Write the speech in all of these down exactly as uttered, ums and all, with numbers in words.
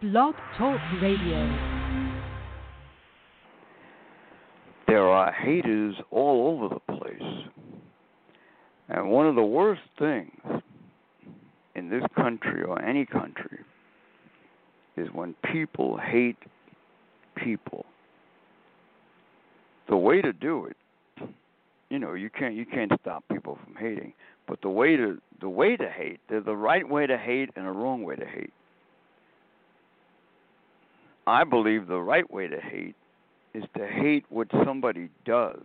Blog Talk Radio. There are haters all over the place. And one of the worst things in this country or any country is when people hate people. The way to do it, you know, you can't you can't stop people from hating, but the way to the way to hate, there's a right way to hate and a wrong way to hate. I believe the right way to hate is to hate what somebody does,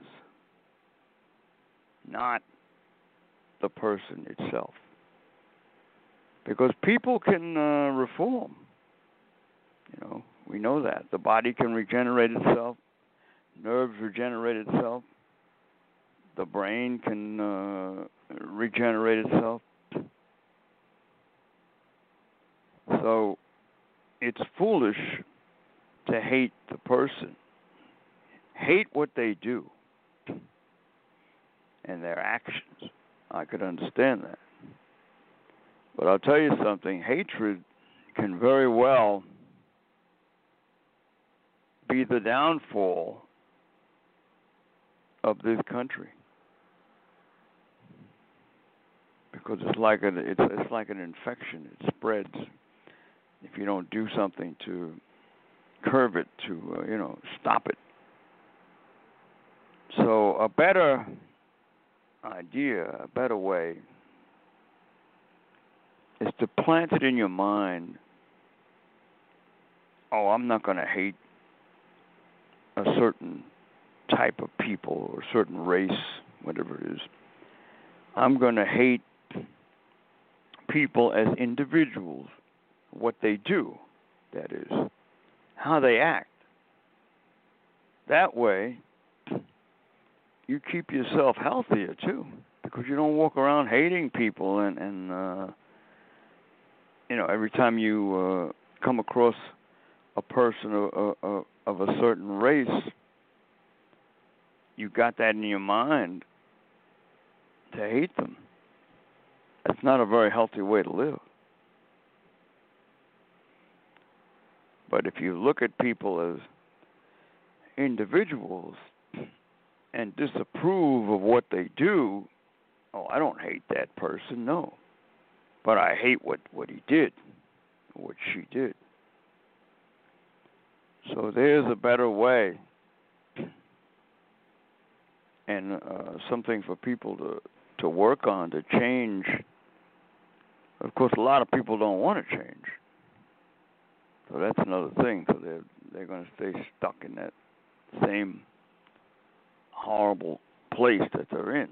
not the person itself. Because people can uh, reform. You know, we know that. The body can regenerate itself, nerves regenerate itself, the brain can uh, regenerate itself. So it's foolish to hate the person. Hate what they do and their actions. I could understand that. But I'll tell you something, hatred can very well be the downfall of this country. Because it's like an it's it's like an infection. It spreads if you don't do something to curb it, to uh, you know, stop it. So a better idea, a better way, is to plant it in your mind. Oh, I'm not going to hate a certain type of people or a certain race, whatever it is. I'm going to hate people as individuals, what they do, that is, how they act. That way, you keep yourself healthier too, because you don't walk around hating people and, and uh, you know, every time you uh, come across a person of, of, of a certain race, you got that in your mind to hate them. That's not a very healthy way to live. But if you look at people as individuals and disapprove of what they do, oh, I don't hate that person, no. But I hate what, what he did, what she did. So there's a better way and uh, something for people to, to work on, to change. Of course, a lot of people don't want to change. So that's another thing. So they're, they're going to stay stuck in that same horrible place that they're in.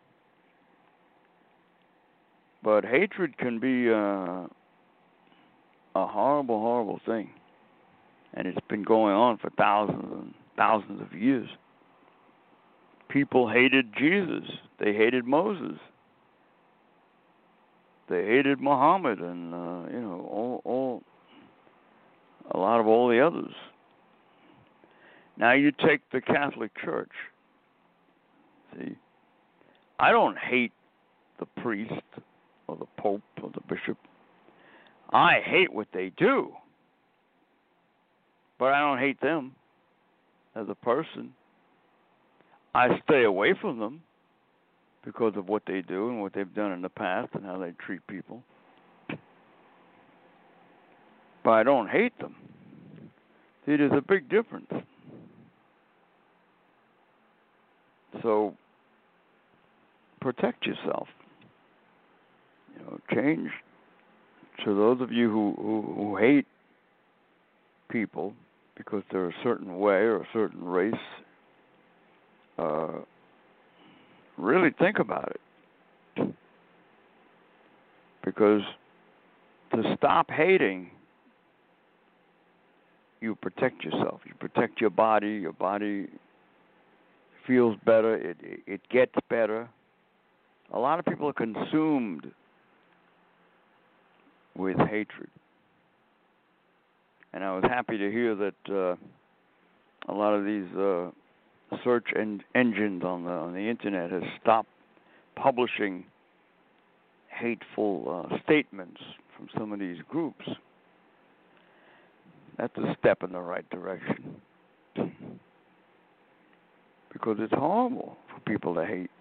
But hatred can be uh, a horrible, horrible thing. And it's been going on for thousands and thousands of years. People hated Jesus. They hated Moses. They hated Muhammad and, uh, you know, all, all, a lot of all the others. Now you take the Catholic Church. See, I don't hate the priest or the pope or the bishop. I hate what they do. But I don't hate them as a person. I stay away from them because of what they do and what they've done in the past and how they treat people. But I don't hate them. See, there's a big difference. So protect yourself. You know, change. To those of you who, who, who hate people because they're a certain way or a certain race, uh, really think about it. Because to stop hating, you protect yourself. You protect your body. Your body feels better. It, it, it gets better. A lot of people are consumed with hatred. And I was happy to hear that uh, a lot of these uh, search en- engines on the on the internet has stopped publishing hateful uh, statements from some of these groups. that's a step in the right direction. Because it's horrible for people to hate.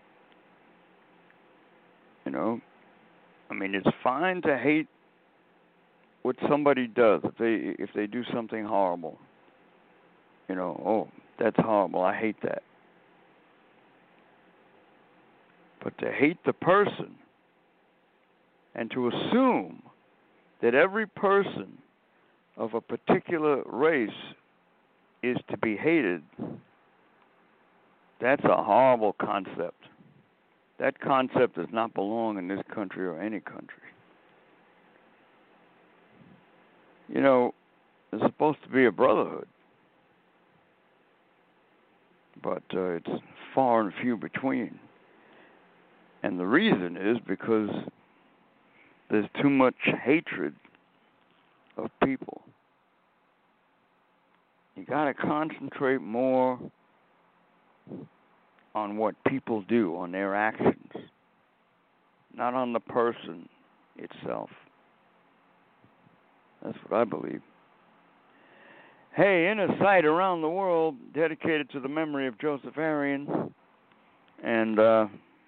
You know? I mean, it's fine to hate what somebody does if they if they do something horrible. You know, oh, that's horrible. I hate that. But to hate the person and to assume that every person of a particular race is to be hated, that's a horrible concept. That concept does not belong in this country or any country. You know, there's supposed to be a brotherhood, but uh, it's far and few between. And the reason is because there's too much hatred of people. You got to concentrate more on what people do, on their actions, not on the person itself. That's what I believe. Hey, Inner Sight Around the World, dedicated to the memory of Joseph Arian. And uh,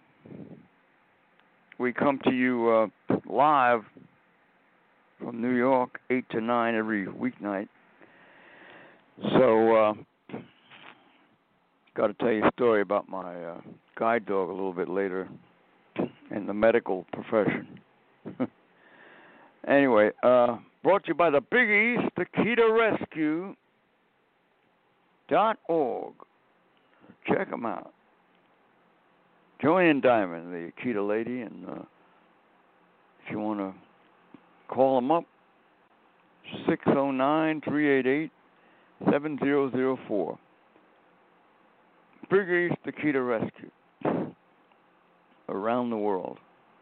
we come to you uh, live from New York, eight to nine every weeknight. So, uh, got to tell you a story about my uh, guide dog a little bit later in the medical profession. Anyway, uh, brought to you by the Big East, the Akita Rescue dot org. Check them out. Joanne Diamond, the Akita lady, and uh, if you want to call them up, six oh nine, three eight eight, seven zero zero four. Big East Akita Rescue. Around the world.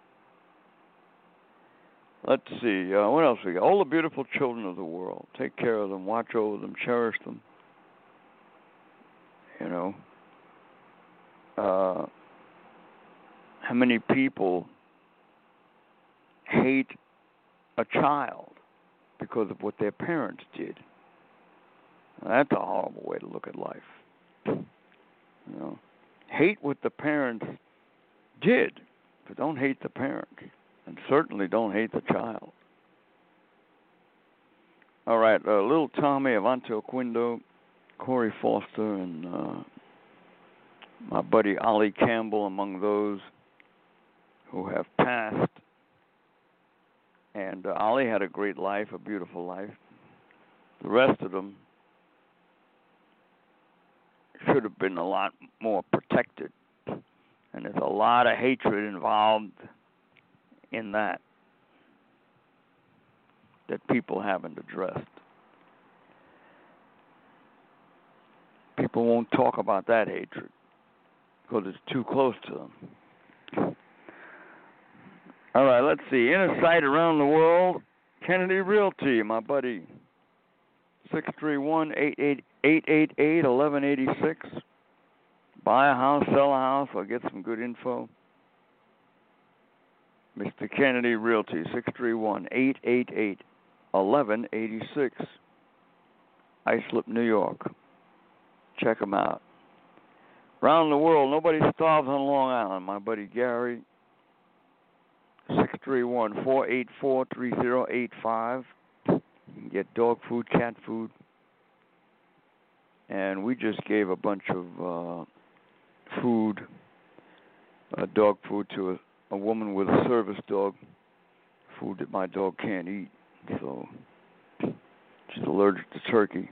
Let's see, uh, what else we got? All the beautiful children of the world. Take care of them, watch over them, cherish them. You know. Uh, how many people hate a child because of what their parents did? That's a horrible way to look at life. You know, hate what the parents did, but don't hate the parent, and certainly don't hate the child. All right, uh, little Tommy, Avanto Quindo, Corey Foster, and uh, my buddy Ollie Campbell, among those who have passed. And uh, Ollie had a great life, a beautiful life. The rest of them should have been a lot more protected. And there's a lot of hatred involved in that that people haven't addressed. People won't talk about that hatred because it's too close to them. All right, let's see. Inner Sight Around the World, Kennedy Realty, my buddy. six three one, eight eight eight, one one eight six. Buy a house, sell a house, or get some good info. Mister Kennedy Realty, six three one, eight eight eight, one one eight six. Islip, New York. Check them out. Around the world, nobody starves on Long Island. My buddy Gary, six three one, four eight four, three zero eight five. You can get dog food, cat food. And we just gave a bunch of uh, food, uh, dog food, to a, a woman with a service dog, food that my dog can't eat. So she's allergic to turkey.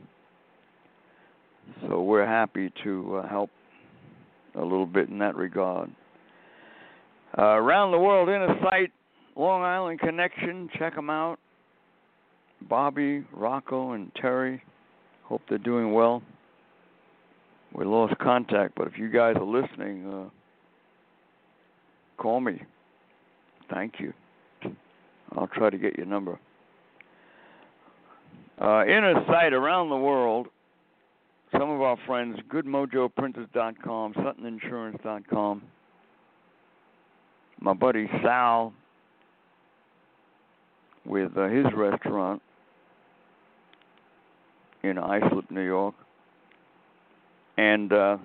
So we're happy to uh, help a little bit in that regard. Uh, around the world, Inner Sight, Long Island Connection, check them out. Bobby, Rocco, and Terry, hope they're doing well. We lost contact, but if you guys are listening, uh, call me. Thank you. I'll try to get your number. Uh, Inner Sight Around the World, some of our friends, good mojo printers dot com, sutton insurance dot com. My buddy Sal with uh, his restaurant, in Islip, New York. And uh,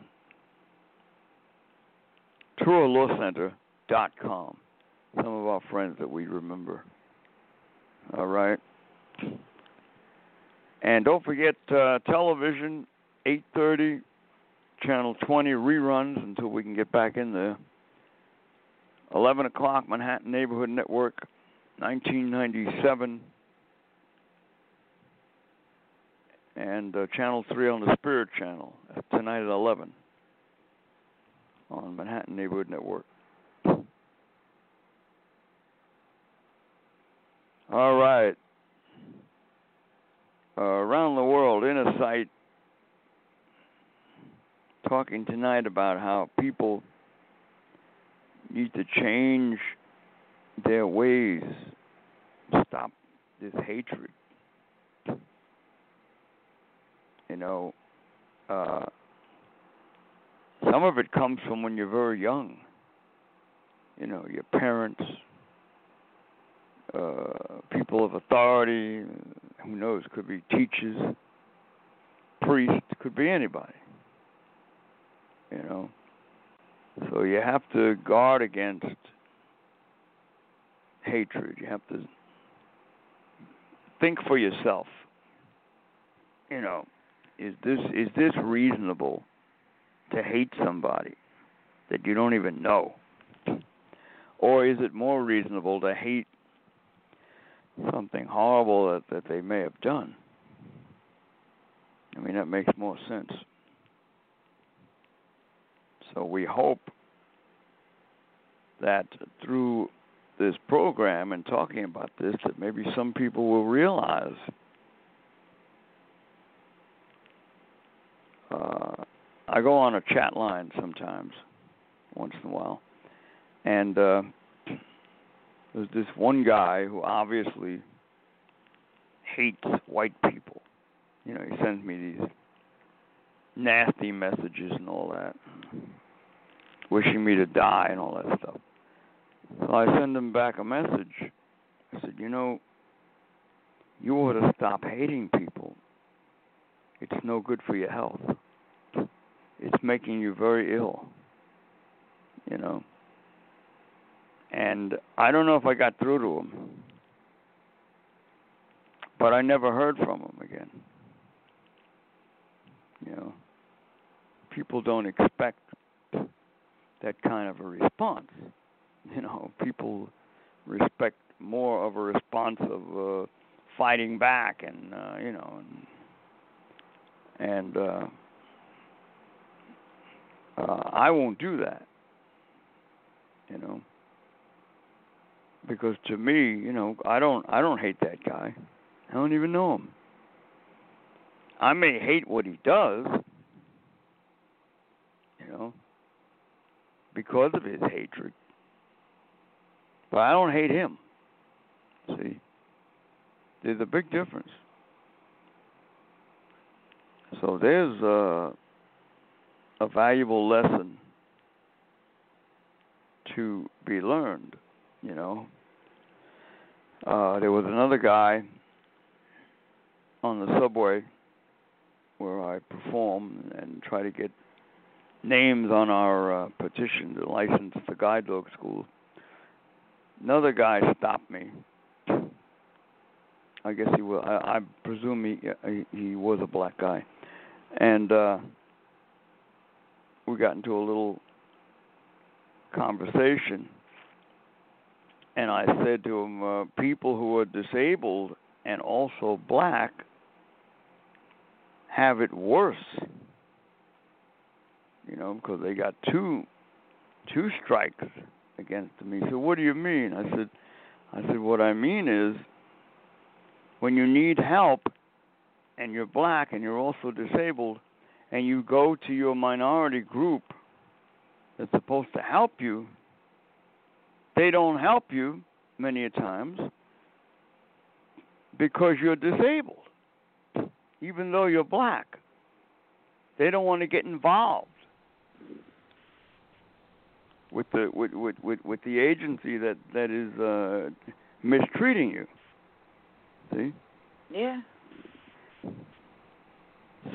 Trua Law Center dot com. Some of our friends that we remember. All right. And don't forget uh, television, eight thirty, Channel twenty reruns until we can get back in there. eleven o'clock, Manhattan Neighborhood Network, nineteen ninety-seven. And uh, Channel three on the Spirit Channel, tonight at eleven on Manhattan Neighborhood Network. All right. Uh, around the world, Inner Sight, talking tonight about how people need to change their ways, stop this hatred. You know, uh, some of it comes from when you're very young. You know, your parents, uh, people of authority, who knows, could be teachers, priests, could be anybody. You know, so you have to guard against hatred. You have to think for yourself. You know, is this is this reasonable to hate somebody that you don't even know? Or is it more reasonable to hate something horrible that, that they may have done? I mean, that makes more sense. So we hope that through this program and talking about this, that maybe some people will realize uh, I go on a chat line sometimes, once in a while, and uh, there's this one guy who obviously hates white people. You know, he sends me these nasty messages and all that, wishing me to die and all that stuff. So I send him back a message. I said, you know, you ought to stop hating people. It's no good for your health. It's making you very ill, you know. And I don't know if I got through to him, but I never heard from him again. You know, people don't expect that kind of a response. You know, people respect more of a response of uh, fighting back, and uh, you know, and, and uh, uh, I won't do that. You know, because to me, you know, I don't, I don't hate that guy. I don't even know him. I may hate what he does, you know, because of his hatred. But I don't hate him. See? There's a big difference. So there's a, a valuable lesson to be learned, you know. Uh, there was another guy on the subway where I perform and try to get names on our uh, petition to license the guide dog school. Another guy stopped me. I guess he was. I, I presume he he was a black guy, and uh, we got into a little conversation. And I said to him, uh, "People who are disabled and also black have it worse, you know, because they got two two strikes against me." He said, "What do you mean?" I said, I said, "What I mean is, when you need help, and you're black and you're also disabled, and you go to your minority group that's supposed to help you, they don't help you many a times because you're disabled. Even though you're black, they don't want to get involved with the with with, with, with the agency that that is uh, mistreating you. See? Yeah.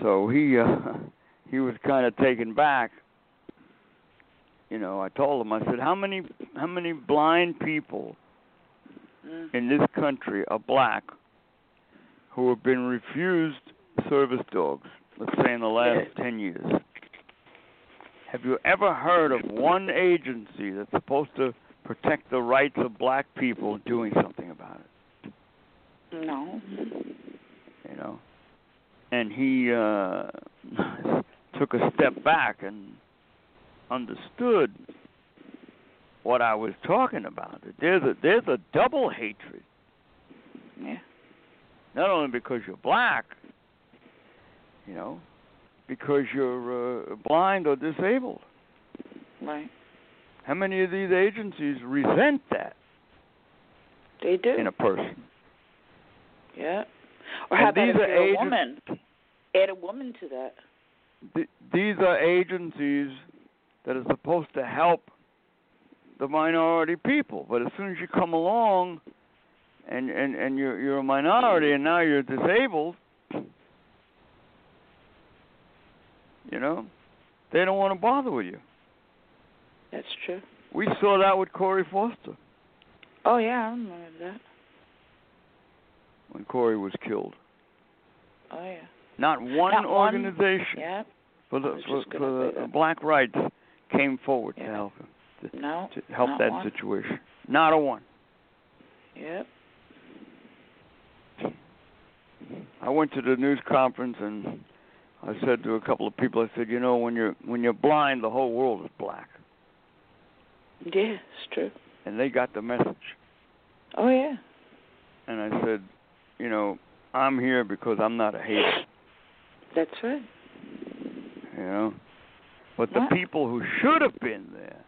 so he uh, he was kind of taken back. You know, I told him, I said, how many how many blind people mm. in this country are black who have been refused service dogs, let's say in the last yeah. ten years? Have you ever heard of one agency that's supposed to protect the rights of black people doing something about it? No. You know? And he uh, took a step back and understood what I was talking about. There's a, there's a double hatred. Yeah. Not only because you're black, you know, because you're uh, blind or disabled. Right. How many of these agencies resent that? They do. In a person. Yeah. Or how and about these if are you're a agent- woman? Add a woman to that. Th- these are agencies that are supposed to help the minority people. But as soon as you come along and, and, and you're, you're a minority and now you're disabled, you know, they don't want to bother with you. That's true. We saw that with Corey Foster. Oh, yeah, I remember that. When Corey was killed. Oh, yeah. Not one Not organization one, yeah. for the, I was for, just gonna for say the that. black rights came forward Yeah. to help him. To, No, to help not that one. situation. Not a one. Yep. I went to the news conference and I said to a couple of people, I said, you know, when you're when you're blind, the whole world is black. Yeah, it's true. And they got the message. Oh, yeah. And I said, you know, I'm here because I'm not a hater. That's right. You know? But the What? people who should have been there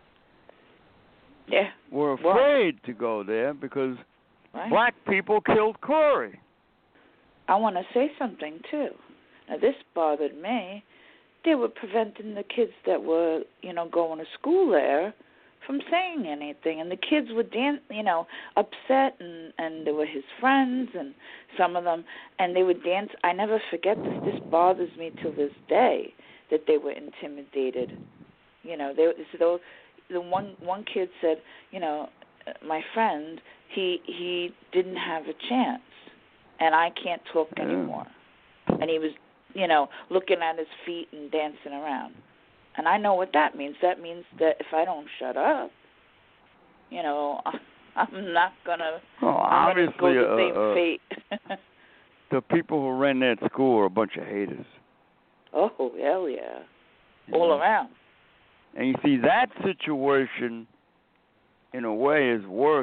Yeah. were What? afraid to go there because Right. black people killed Corey. I want to say something, too. Now, this bothered me. They were preventing the kids that were, you know, going to school there from saying anything. And the kids were, dan- you know, upset, and, and they were his friends, and some of them, and they would dance. I never forget this. This bothers me till this day, that they were intimidated. You know, they so the one one kid said, you know, my friend, he he didn't have a chance, and I can't talk Yeah. anymore. And he was, you know, looking at his feet and dancing around. And I know what that means. That means that if I don't shut up, you know, I'm not gonna. Oh, I'm gonna obviously, go the uh, same uh, fate. the people who ran that school are a bunch of haters. Oh hell yeah, You all know? around. And you see, that situation, in a way, is worse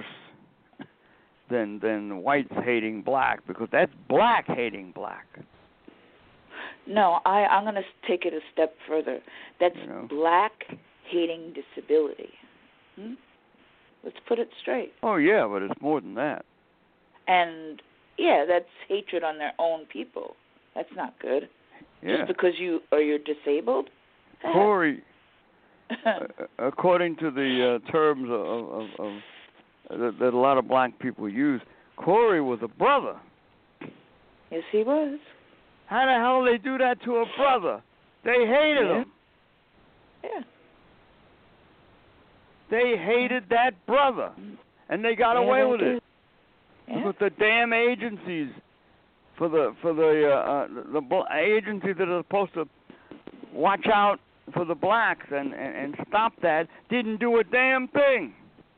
than than whites hating black, because that's black hating black. No, I, I'm going to take it a step further. That's You know? black hating disability. Hmm? Let's put it straight. Oh yeah, but it's more than that. And yeah, that's hatred on their own people. That's not good. Yeah. Just because you or you're disabled. Corey, uh, according to the uh, terms of, of, of that, that a lot of black people use, Corey was a brother. Yes, he was. How the hell they do that to a brother? They hated Yeah. him. Yeah. They hated that brother, and they got Yeah, away they with did. it Yeah. because the damn agencies for the for the uh, uh, the bl- agencies that are supposed to watch out for the blacks and, and, and stop that didn't do a damn thing.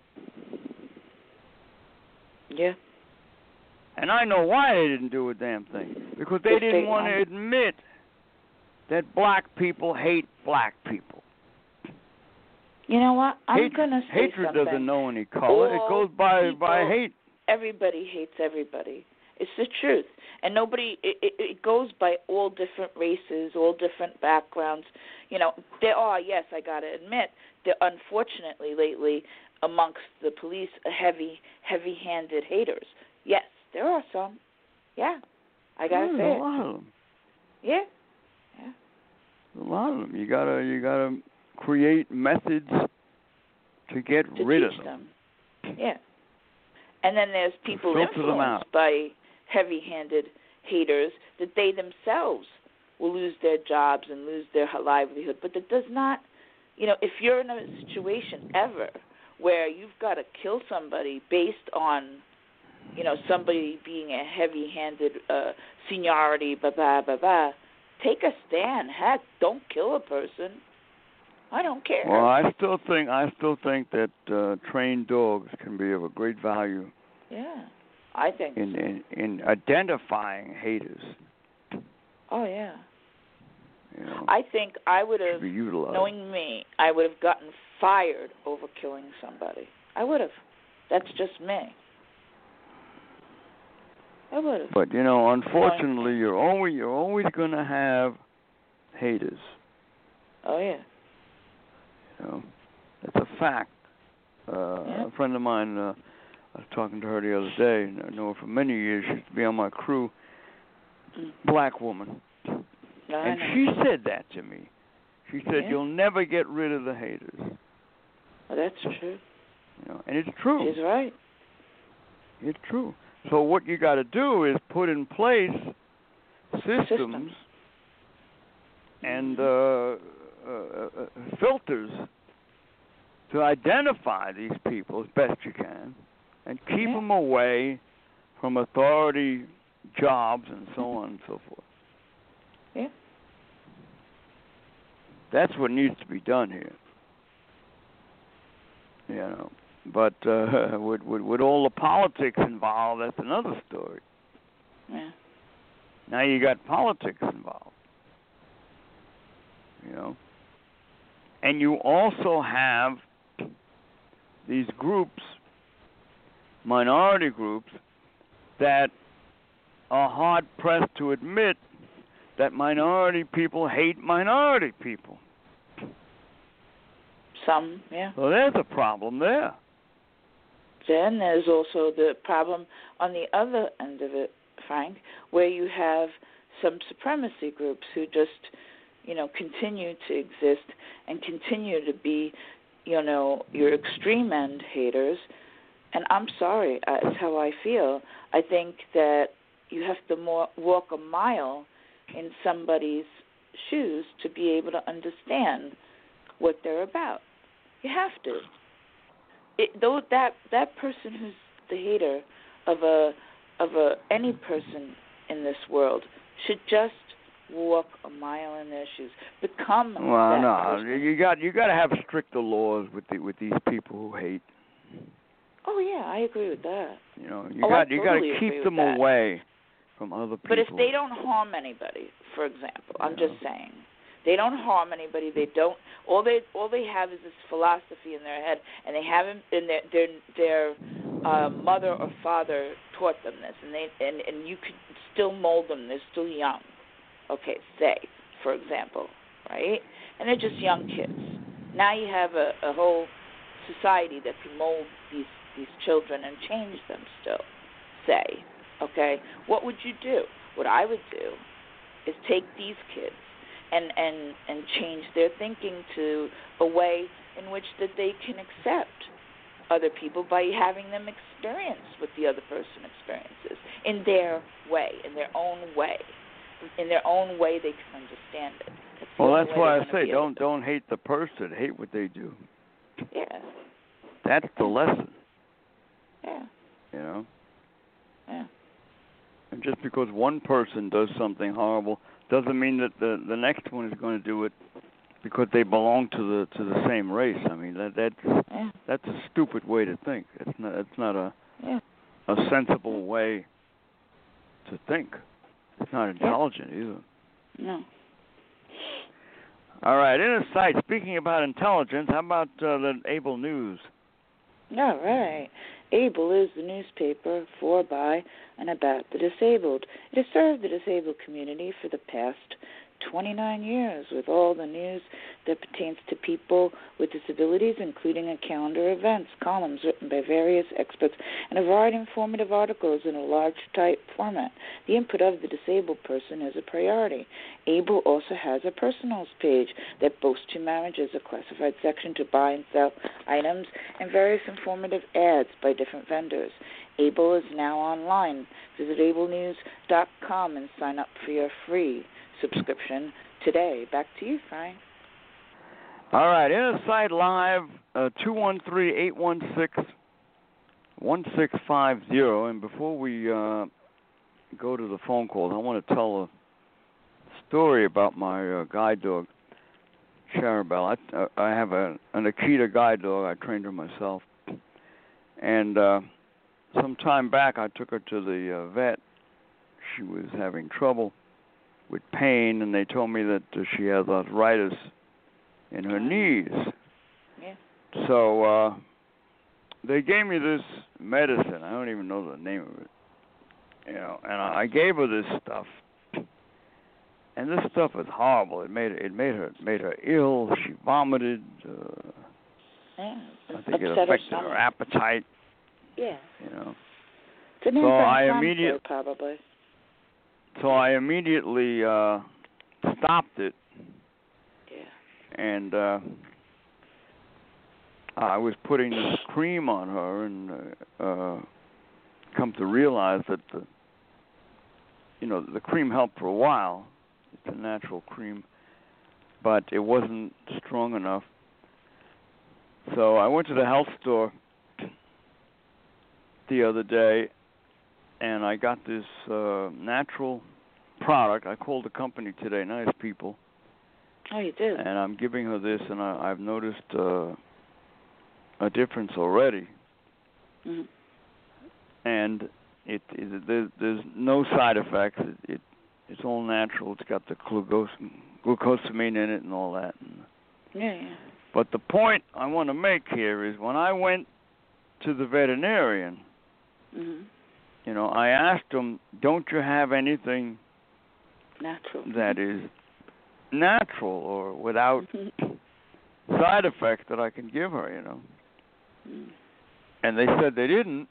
Yeah. And I know why they didn't do a damn thing. Because they Because didn't they- want to admit that black people hate black people. You know what? I'm Hatred, going to say hatred something. doesn't know any color. It All goes by by people- hate. Everybody hates everybody. It's the truth. And nobody, it, it, it goes by all different races, all different backgrounds. You know, there are, yes, I got to admit, there unfortunately lately amongst the police heavy, heavy-handed haters. Yes, there are some. Yeah, I got to There's say a it. lot of them. Yeah, yeah. A lot of them. You gotta you gotta create methods to get To rid teach of them. them. Yeah. And then there's people filter them out. influenced by heavy-handed haters that they themselves will lose their jobs and lose their livelihood, but that does not, you know, if you're in a situation ever where you've got to kill somebody based on, you know, somebody being a heavy-handed uh, seniority, blah, blah, blah, blah, take a stand. Heck, don't kill a person. I don't care. Well, I still think I still think that uh, trained dogs can be of a great value. Yeah, I think in so. in, in identifying haters. Oh yeah. You know, I think I would have, be utilized. knowing me, I would have gotten fired over killing somebody. I would have. That's just me. I would have. But you know, unfortunately, you're always you're always going to have haters. Oh yeah. You know, it's a fact. Uh, yeah. A friend of mine, uh, I was talking to her the other day. And I know her for many years. She used to be on my crew. Mm. Black woman. No, and she said that to me. She said, yeah. "You'll never get rid of the haters." Well, that's true. You know, and it's true. She's right. It's true. So what you got to do is put in place systems, systems. and uh, uh, uh, filters to identify these people as best you can, and keep yeah. them away from authority jobs and so on and so forth. Yeah. That's what needs to be done here. You know, but uh, with, with with all the politics involved, that's another story. Yeah. Now you got politics involved. You know, and you also have these groups, minority groups, that are hard pressed to admit that minority people hate minority people. Some, yeah. So there's a problem there. Then there's also the problem on the other end of it, Frank, where you have some supremacy groups who just, you know, continue to exist and continue to be, you know, your extreme end haters. And I'm sorry, uh, it's how I feel. I think that you have to more walk a mile in somebody's shoes to be able to understand what they're about. You have to. It, though that that person who's the hater of a of a any person in this world should just walk a mile in their shoes. Become well, that no, person. you got you got to have stricter laws with the, with these people who hate. Oh yeah, I agree with that. You know, you oh, got I you totally got to keep them that. away from other people. But if they don't harm anybody, for example, I'm yeah. just saying, they don't harm anybody. They don't. All they all they have is this philosophy in their head, and they haven't. And their their their uh, mother or father taught them this, and they and, and you could still mold them. They're still young. Okay, say for example, right? And they're just young kids. Now you have a, a whole society that can mold these these children and change them. Still, say, okay, what would you do? What I would do is take these kids and, and, and change their thinking to a way in which that they can accept other people by having them experience what the other person experiences in their way, in their own way. In their own way they can understand it. That's well, that's why I say don't don't hate the person, hate what they do. Yeah. That's the lesson. Yeah. You know? Yeah. And just because one person does something horrible doesn't mean that the the next one is going to do it because they belong to the to the same race. I mean that that's yeah. that's a stupid way to think. It's not it's not a yeah. a sensible way to think. It's not intelligent yeah. either. No. All right, Inner Sight. Speaking about intelligence, how about uh, the Able News? All right. Able is the newspaper for, by, and about the disabled. It has served the disabled community for the past twenty-nine years with all the news that pertains to people with disabilities, including a calendar of events, columns written by various experts, and a variety of informative articles in a large type format. The input of the disabled person is a priority. Able also has a personals page that boasts who manages a classified section to buy and sell items and various informative ads by different vendors. Able is now online. Visit able news dot com and sign up for your free subscription today. Back to you, Frank. All right, Inner Sight Live, uh, two one three, eight one six, one six five zero. And before we uh, go to the phone calls, I want to tell a story about my uh, guide dog, Charabelle. I, uh, I have a, an Akita guide dog. I trained her myself. And uh, some time back, I took her to the uh, vet. She was having trouble with pain, and they told me that uh, she has arthritis in her knees. Yeah. So uh, they gave me this medicine. I don't even know the name of it. You know, and I gave her this stuff, and this stuff is horrible. It made it made her made her ill. She vomited. Uh, yeah. I think it Upset affected her her appetite. Yeah. You know. It's an So I anti-inflammatory, immediately probably. So I immediately uh, stopped it. Yeah. And uh, I was putting this cream on her, and uh, uh, come to realize that the, you know, the cream helped for a while. It's a natural cream, but it wasn't strong enough. So I went to the health store the other day, and I got this uh, natural product. I called the company today, nice people. Oh, you did? And I'm giving her this, and I, I've noticed uh, a difference already. Mm-hmm. And it, it there, there's no side effects. It, it it's all natural. It's got the glucose, glucosamine in it and all that. And, yeah, yeah. but the point I want to make here is when I went to the veterinarian, mm-hmm. you know, I asked him, "Don't you have anything natural that is natural or without mm-hmm. side effects that I can give her?" You know, mm. and they said they didn't.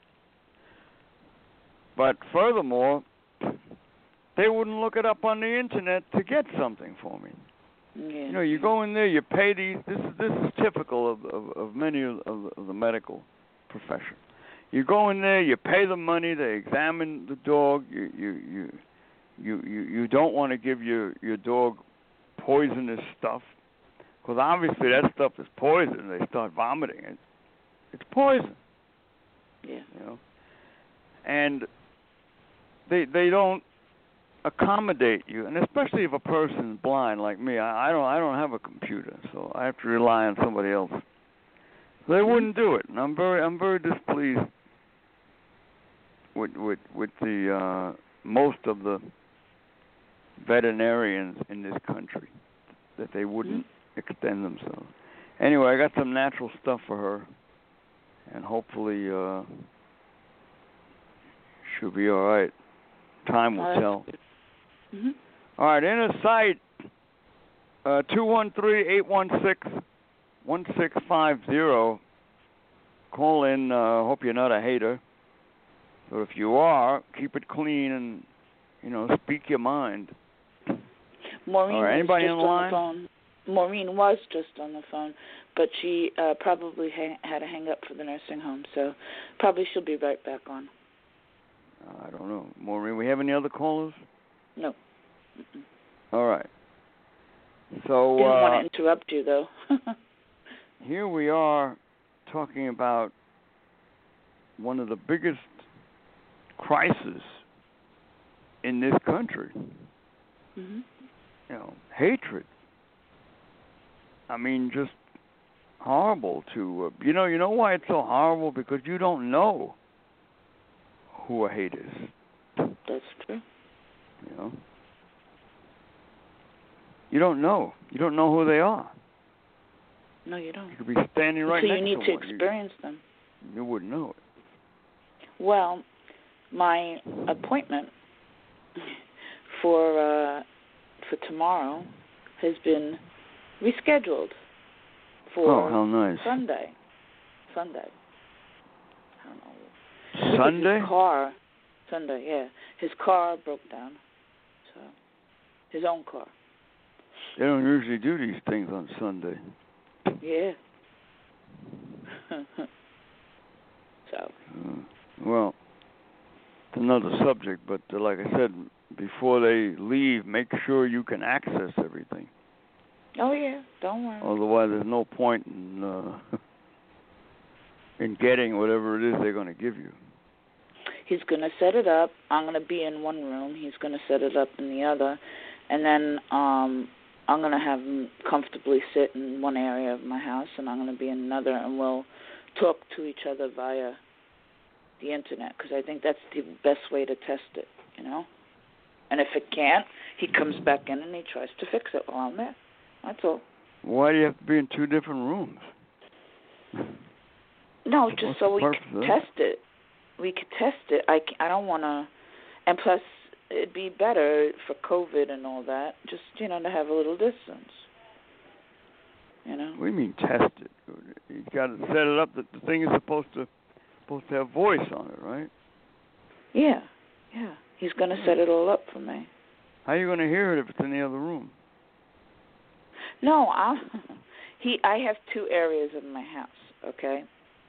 But furthermore, they wouldn't look it up on the internet to get something for me. Yeah. You know, you go in there, you pay these. This is this is typical of of, of many of, of, of the medical profession. You go in there, you pay the money, they examine the dog. You you you you you, you don't want to give your your dog poisonous stuff, because obviously that stuff is poison. They start vomiting it. It's poison. Yeah. You know, and they they don't accommodate you, and especially if a person's blind like me. I, I don't I don't have a computer, so I have to rely on somebody else. They wouldn't do it, and I'm very I'm very displeased with with with the uh, most of the veterinarians in this country, that they wouldn't mm-hmm. extend themselves. Anyway, I got some natural stuff for her, and hopefully uh, she'll be all right. Time will uh, tell. Mm-hmm. All right, Inner Sight, uh, two one three, eight one six, one six five zero. Call in. Uh, hope you're not a hater. But if you are, keep it clean and, you know, speak your mind. Maureen right, was just on the, on line? the phone. Maureen was just on the phone, but she uh, probably ha- had to hang up for the nursing home, so probably she'll be right back on. I don't know. Maureen, we have any other callers? No. Mm-mm. All right. So Didn't uh, want to interrupt you, though. here we are talking about one of the biggest crises in this country. Mm-hmm. You know, hatred. I mean, just horrible to, uh, you know, you know why it's so horrible? Because you don't know who a hate is. That's true. You know? You don't know. You don't know who they are. No, you don't. You could be standing right so next you need to, to one. experience you, them. You wouldn't know it. Well, my appointment for uh, for tomorrow has been rescheduled for oh, how nice. Sunday. Sunday. I don't know. Because Sunday? His car. Sunday, yeah. His car broke down. So, his own car. They don't usually do these things on Sunday. Yeah. so. Uh, well, it's another subject, but uh, like I said, before they leave, make sure you can access everything. Oh yeah, don't worry. Otherwise, there's no point in uh, in getting whatever it is they're going to give you. He's going to set it up. I'm going to be in one room. He's going to set it up in the other, and then um, I'm going to have him comfortably sit in one area of my house, and I'm going to be in another, and we'll talk to each other via the internet, because I think that's the best way to test it, you know. And if it can't, he comes back in and he tries to fix it while I'm there. That's all. Why do you have to be in two different rooms? No, just What's so the we purpose could of that? test it. We could test it. I, c- I don't want to, and plus it'd be better for COVID and all that, just, you know, to have a little distance. You know? What do you mean test it? You got to set it up that the thing is supposed to supposed to have voice on it, right? Yeah, yeah. He's going to set it all up for me. How are you going to hear it if it's in the other room? No, I he. I have two areas of my house. Okay,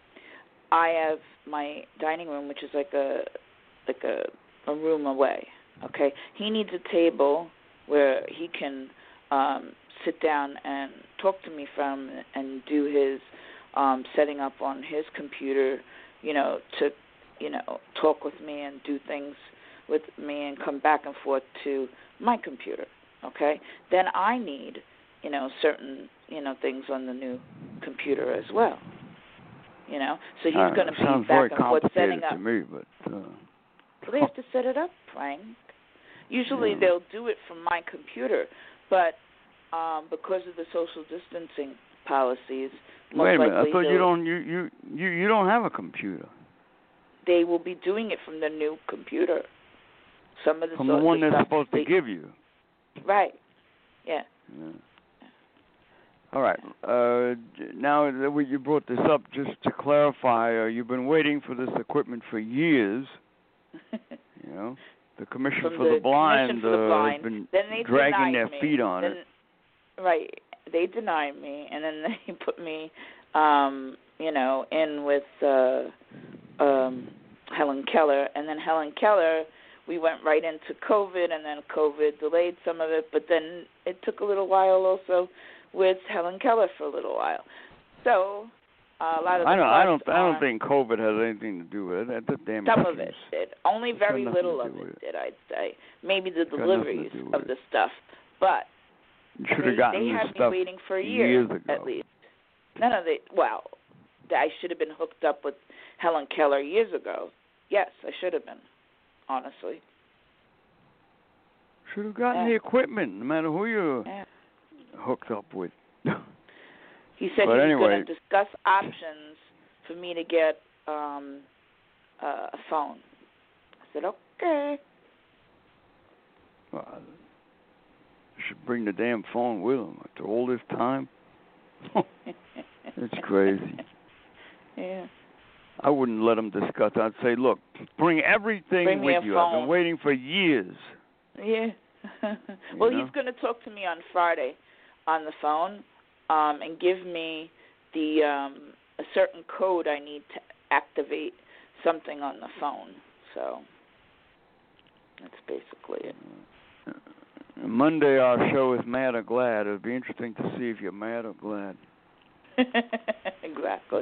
I have my dining room, which is like a like a, a room away. Okay, he needs a table where he can um, sit down and talk to me from and do his um, setting up on his computer. You know, to you know talk with me and do things with me and come back and forth to my computer. Okay, then I need, you know, certain, you know, things on the new computer as well. You know, so he's Uh, going to be sounds back very and forth setting complicated up. to me, but uh, Well, they have to set it up, Frank. Usually Yeah. they'll do it from my computer, but um, because of the social distancing policies, most wait a minute. likely I thought you they'll- don't you, you you you don't have a computer. they will be doing it from the new computer. Some of the From the sort- one they're stuff supposed they, to give you. Right. Yeah. Yeah. All right. Uh, now that we- you brought this up, just to clarify, uh, you've been waiting for this equipment for years. You know, the Commission From for the the Blind Commission for the uh, Blind. has been Then they dragging denied their me. feet on then, it. Right. They denied me, and then they put me, um, you know, in with uh, um, Helen Keller, and then Helen Keller, we went right into COVID, and then COVID delayed some of it, but then it took a little while also with Helen Keller for a little while. So uh, a lot of the I don't. I costs don't. I are- don't think COVID has anything to do with it. That's a damn Some of it excuse. did. Only It's got very nothing little to of do it with it. did, I'd say. Maybe the It's got nothing to deliveries do with of it. the stuff. But You should they, have gotten they this had me stuff waiting for a year, years ago. at least. None of it. Well, I should have been hooked up with Helen Keller years ago. Yes, I should have been, honestly. Should have gotten Yeah. the equipment, no matter who you're Yeah. hooked up with. He said But he was anyway. going to discuss options for me to get um, uh, a phone. I said, okay. Well, you should bring the damn phone with him after all this time. It's crazy. Yeah. I wouldn't let him discuss. I'd say, look, bring everything Bring me with a you. I've been phone. waiting for years. Yeah. Well, know? he's going to talk to me on Friday on the phone um, and give me the um, a certain code I need to activate something on the phone. So that's basically it. Monday our show is Mad or Glad. It'll be interesting to see if you're mad or glad. Exactly.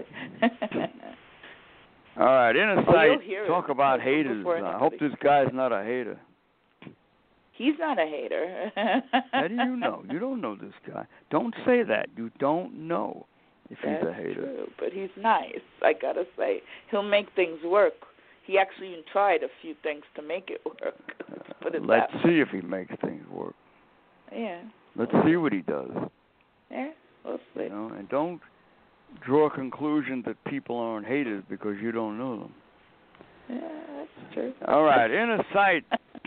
All right, Inner Oh, Sight, you'll hear it talk about before haters. I anybody. hope this guy's not a hater. He's not a hater. How do you know? You don't know this guy. Don't say that. You don't know if he's That's a hater. true, but he's nice. I gotta say, he'll make things work. He actually even tried a few things to make it work. Let's put it Let's that see if he makes things work. way. Yeah. Let's see what he does. Yeah, we'll see. You know, and don't draw a conclusion that people aren't haters because you don't know them. Yeah, that's true. All right, Inner Sight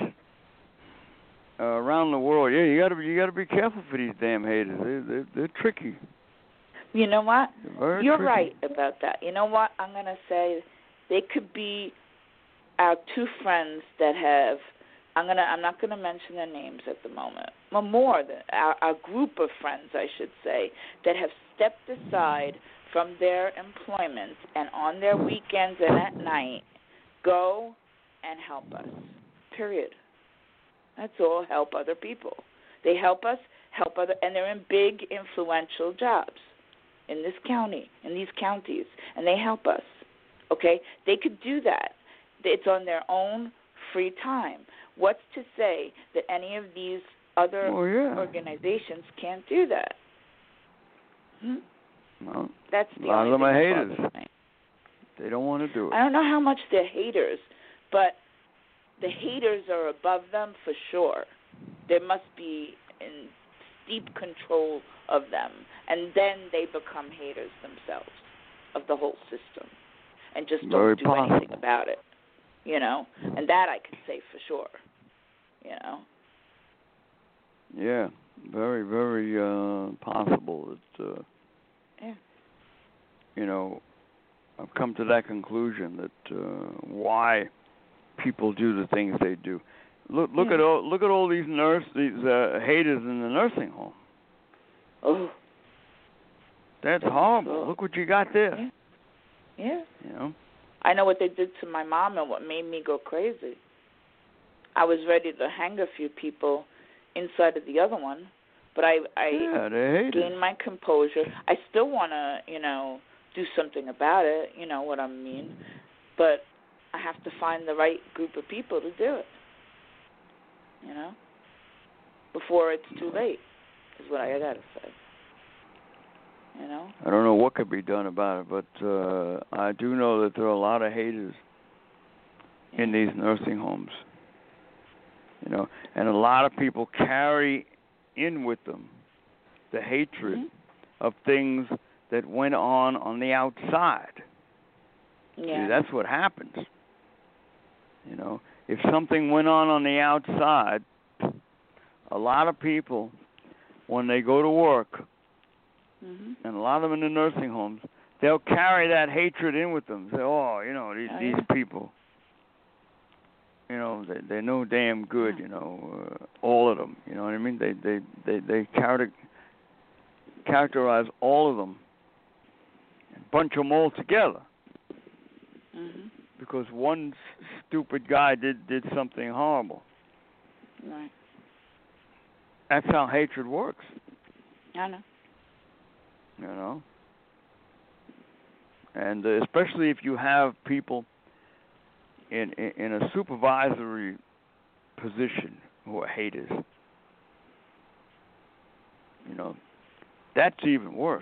uh, around the world. Yeah, you got to you got to be careful for these damn haters. They they're, they're tricky. You know what? They're very You're tricky. right about that. You know what? I'm gonna say they could be our two friends that have. I'm gonna. I'm not gonna mention their names at the moment. Well, more than our, our group of friends, I should say, that have stepped aside from their employment and on their weekends and at night go and help us. Period. That's all. Help other people. They help us, help other, and they're in big, influential jobs in this county, in these counties, and they help us. Okay? They could do that. It's on their own free time. What's to say that any of these other oh, yeah. organizations can't do that? Hmm? Well, That's the a lot only of them thing are that haters. bothers me. They don't want to do it. I don't know how much they're haters, but the haters are above them for sure. There must be in deep control of them, and then they become haters themselves of the whole system and just Very don't do possible. anything about it, you know? And that I can say for sure, you know? Yeah, very, very uh, possible that, uh, yeah. you know, I've come to that conclusion that uh, why people do the things they do. Look, look yeah. at all, look at all these nurse, these uh, haters in the nursing home. Oh, that's horrible. cool. Look what you got there. Yeah. yeah. You know. I know what they did to my mom and what made me go crazy. I was ready to hang a few people inside of the other one, but I I yeah, they hate gained it. my composure. I still want to, you know, do something about it, you know what I mean, but I have to find the right group of people to do it, you know, before it's too late, is what I got to say, you know. I don't know what could be done about it, but uh, I do know that there are a lot of haters yeah. in these nursing homes, you know, and a lot of people carry in with them the hatred mm-hmm. of things that went on on the outside. Yeah. See, that's what happens. You know, if something went on on the outside, a lot of people, when they go to work, mm-hmm. and a lot of them in the nursing homes, they'll carry that hatred in with them. Say, oh, you know, these, oh, these yeah. people, you know, they, they're no damn good, yeah. you know, uh, all of them. You know what I mean? They they they, they character, characterize all of them and bunch them all together. Mm-hmm. Because one s- stupid guy did, did something horrible. Right. That's how hatred works. I know. You know? And uh, especially if you have people in, in in a supervisory position who are haters. You know, that's even worse.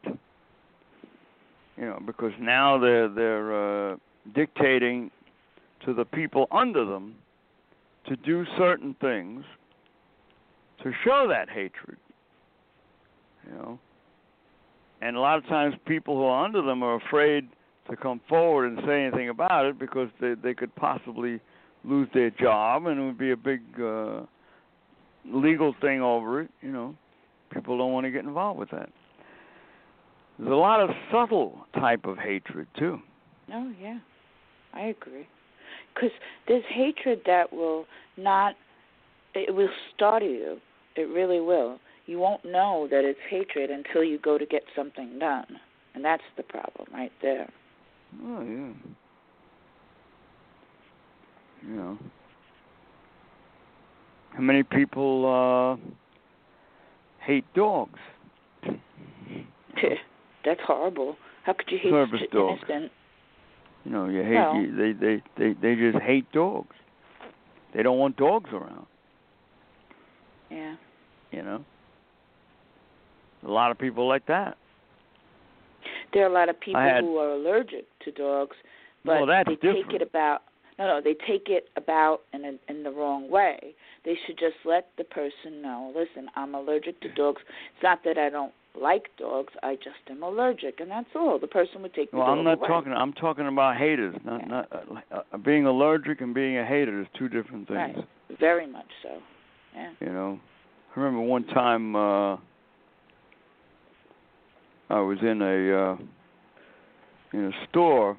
You know, because now they're they're uh, dictating to the people under them to do certain things to show that hatred. You know, and a lot of times people who are under them are afraid to come forward and say anything about it because they they could possibly lose their job, and it would be a big uh, legal thing over it. You know, people don't want to get involved with that. There's a lot of subtle type of hatred, too. Oh, yeah. I agree. Because there's hatred that will not, it will startle you. It really will. You won't know that it's hatred until you go to get something done. And that's the problem right there. Oh, yeah. You know. How many people uh, hate dogs? That's horrible. How could you hate Service such dogs. innocent? You know, you hate well, you, they, they they they just hate dogs. They don't want dogs around. Yeah. You know, a lot of people like that. There are a lot of people had, who are allergic to dogs, but well, that's they different. take it about no, no, they take it about in a, in the wrong way. They should just let the person know. Listen, I'm allergic to dogs. It's not that I don't like dogs. I just am allergic, and that's all. The person would take the Well, dog I'm not away. talking. I'm talking about haters. Not Yeah. not uh, uh, being allergic and being a hater is two different things. Right. Very much so. Yeah. You know, I remember one time uh, I was in a uh, in a store,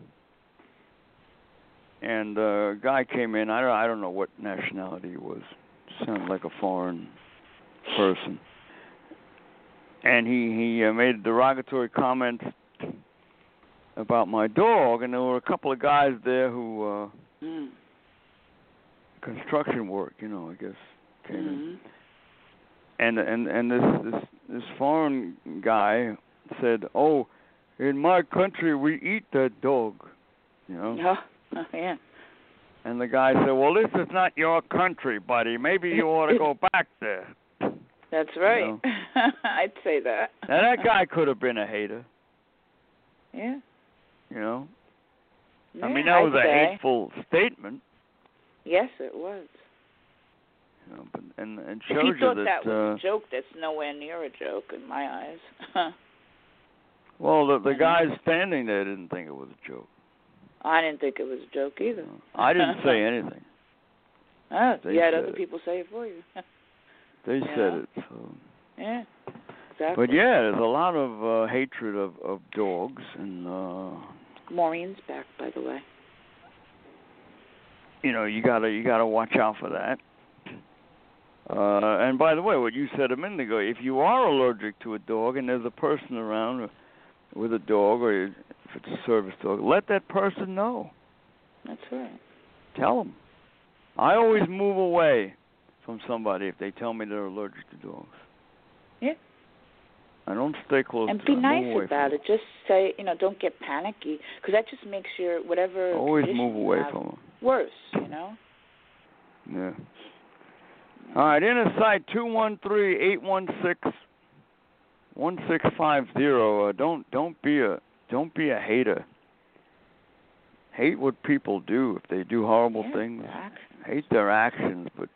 and uh, a guy came in. I don't I don't know what nationality he was. Sounded like a foreign person. And he he uh, made a derogatory comment about my dog, and there were a couple of guys there who uh, Mm. construction work, you know, I guess came Mm-hmm. in. And and and this this this foreign guy said, "Oh, in my country we eat that dog," you know. Oh, oh yeah. And the guy said, "Well, this is not your country, buddy. Maybe you ought to go back there." That's right. You know? I'd say that. Now that guy could have been a hater. Yeah. You know. Yeah, I mean, that was I'd a say. hateful statement. Yes, it was. You know, but, and and If shows he thought you that, that. was uh, a joke, that's nowhere near a joke in my eyes. well, the the Mhm. guy standing there didn't think it was a joke. I didn't think it was a joke either. No, I didn't say anything. Oh, They you had said other it. people say it for you. They Yeah. said it. So. Yeah, exactly. But yeah, there's a lot of uh, hatred of, of dogs, and uh, Maureen's back, by the way. you know you gotta you gotta watch out for that. Uh, and by the way, what you said a minute ago, if you are allergic to a dog and there's a person around with a dog, or if it's a service dog, let that person know. That's right. Tell them. I always move away from somebody if they tell me they're allergic to dogs. Yeah. I don't stay close And to be them. nice move away about from it. Just say, you know, don't get panicky, because that just makes your whatever them. Always condition move you away have from them. worse, you know? Yeah. All right, inner site two one three, eight one six, one six five zero. Uh, don't don't be a don't be a hater. Hate what people do if they do horrible Yeah, things. their actions. Hate their actions, but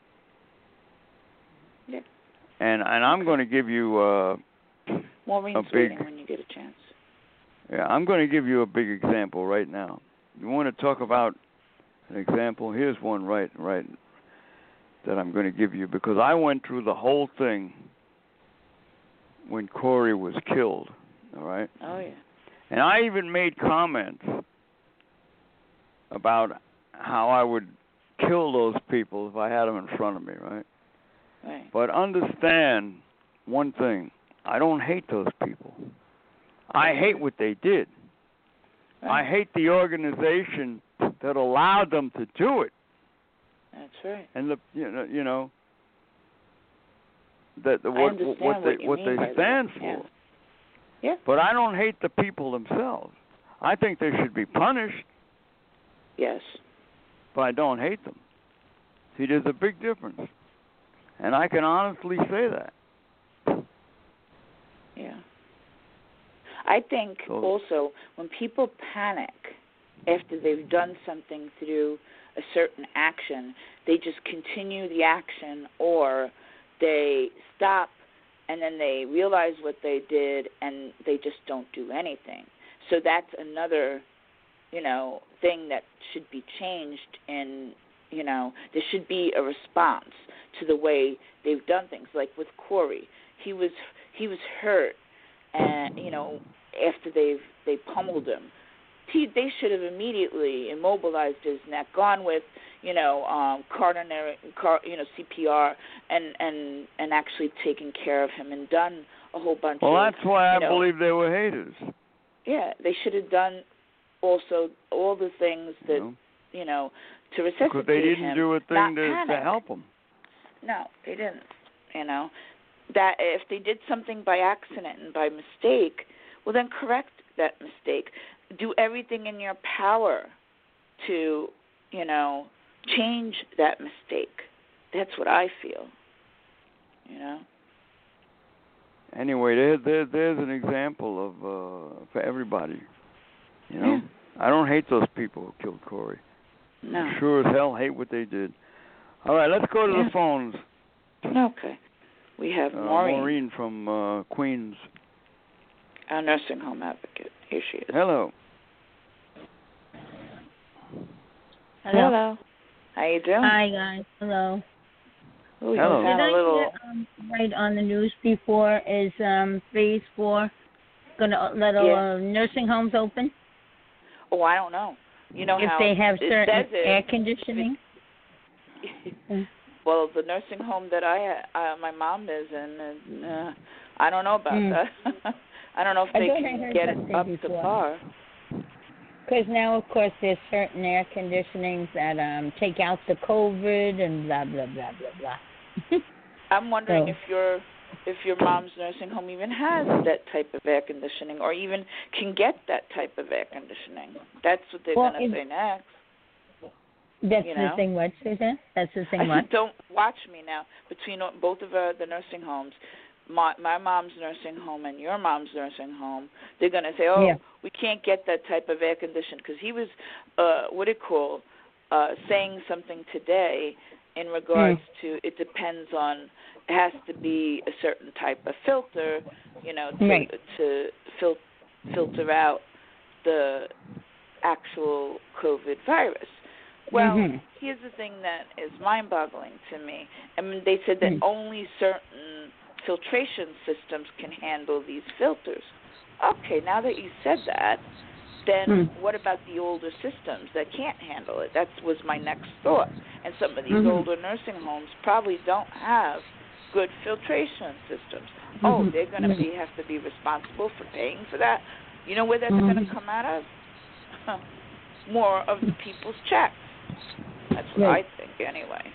Yeah. and and I'm going to give you uh Maureen's a big- waiting when you get a chance. yeah, I'm going to give you a big example right now. You want to talk about an example? Here's one right right that I'm going to give you, because I went through the whole thing when Corey was killed, all right? Oh, yeah. And I even made comments about how I would kill those people if I had them in front of me, right? Right. But understand one thing. I don't hate those people. I hate what they did. Right. I hate the organization that allowed them to do it. That's right. And the you know you know that the, I what understand what they what you what mean they by that. stand for. Yeah. Yeah. But I don't hate the people themselves. I think they should be punished, Yes. but I don't hate them. See, there's a big difference, and I can honestly say that. Yeah. I think So- also when people panic after they've done something through a certain action, they just continue the action, or they stop and then they realize what they did and they just don't do anything. So that's another, you know, thing that should be changed. In, you know, there should be a response to the way they've done things. Like with Corey, he was he was hurt, and you know, after they've they pummeled him, he, they should have immediately immobilized his neck, gone with, you know, um, coronary, car, you know, C P R, and and and actually taken care of him and done a whole bunch Well, of. that's why I you know, believe they were haters. Yeah, they should have done also all the things that, You know? you know, to resuscitate Because they didn't him, do a not thing to, to panic. help him. No, they didn't. You know, that if they did something by accident and by mistake, well, then correct that mistake. Do everything in your power to, you know, change that mistake. That's what I feel. You know. Anyway, there, there, there's an example of uh, for everybody. You know, Yeah. I don't hate those people who killed Corey. No. Sure as hell hate what they did. All right, let's go to Yeah. the phones. Okay. We have Uh, Maureen, Maureen from uh, Queens. our nursing home advocate. Here she is. Hello. Hello. Hello. How you doing? Hi, guys. Hello. Ooh, you Hello. sound Did a I little. hear um, right on the news before? Is um, phase four going to let all Yeah. uh, nursing homes open Oh, I don't know. You know if how they have it certain says it, air conditioning? Mm. Well, the nursing home that I uh, my mom is in, uh, I don't know about Mm. that. I don't know if I they thought I can heard get it something up before. to par. Because now, of course, there's certain air conditionings that um, take out the COVID and blah, blah, blah, blah, blah. I'm wondering So- if your if your mom's nursing home even has that type of air conditioning, or even can get that type of air conditioning. That's what they're Well, going to it- say next. That's You the know? thing. What, Suzanne? That's the I thing. said, What? don't watch me now. Between both of uh, the nursing homes, my my mom's nursing home and your mom's nursing home, they're going to say, oh, Yeah. we can't get that type of air conditioning, because he was, uh, what do you call, uh, saying something today in regards Mm. to it depends on, it has to be a certain type of filter, you know, to Right. to fil- filter out the actual COVID virus. Well, Mhm. here's the thing that is mind-boggling to me. I mean, they said that Mm. only certain filtration systems can handle these filters. Okay, now that you said that, then Mm. what about the older systems that can't handle it? That was my next thought. And some of these Mhm. older nursing homes probably don't have good filtration systems. Oh, Mhm. they're going to Mhm. be have to be responsible for paying for that. You know where that's Mhm. going to come out of? More of the people's checks. That's what Right. I think, anyway.